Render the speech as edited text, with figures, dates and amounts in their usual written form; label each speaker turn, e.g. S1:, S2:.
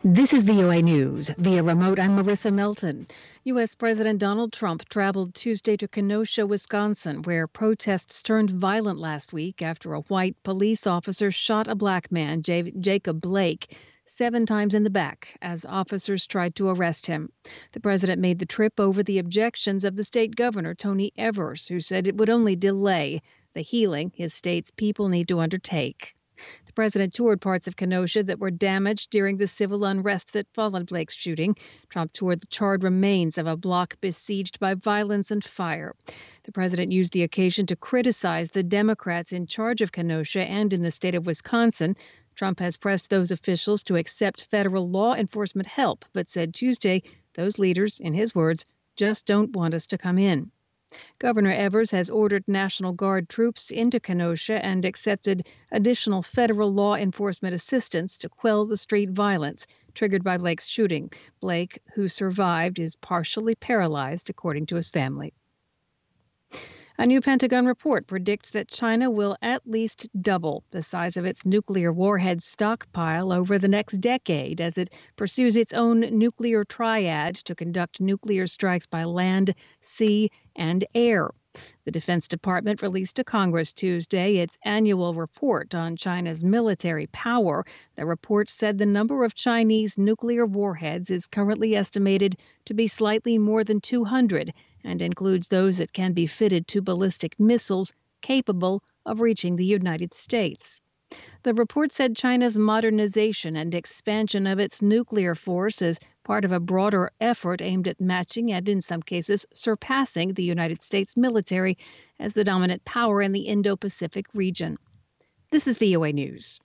S1: This is VOA News. Via remote, I'm Marissa Melton. U.S. President Donald Trump traveled Tuesday to Kenosha, Wisconsin, where protests turned violent last week after a white police officer shot a black man, Jacob Blake, 7 times in the back as officers tried to arrest him. The president made the trip over the objections of the state governor, Tony Evers, who said it would only delay the healing his state's people need to undertake. The president toured parts of Kenosha that were damaged during the civil unrest that followed Blake's shooting. Trump toured the charred remains of a block besieged by violence and fire. The president used the occasion to criticize the Democrats in charge of Kenosha and in the state of Wisconsin. Trump has pressed those officials to accept federal law enforcement help, but said Tuesday those leaders, in his words, just don't want us to come in. Governor Evers has ordered National Guard troops into Kenosha and accepted additional federal law enforcement assistance to quell the street violence triggered by Blake's shooting. Blake, who survived, is partially paralyzed, according to his family. A new Pentagon report predicts that China will at least double the size of its nuclear warhead stockpile over the next decade as it pursues its own nuclear triad to conduct nuclear strikes by land, sea, and air. The Defense Department released to Congress Tuesday its annual report on China's military power. The report said the number of Chinese nuclear warheads is currently estimated to be slightly more than 200 and includes those that can be fitted to ballistic missiles capable of reaching the United States. The report said China's modernization and expansion of its nuclear force is part of a broader effort aimed at matching and, in some cases, surpassing the United States military as the dominant power in the Indo-Pacific region. This is VOA News.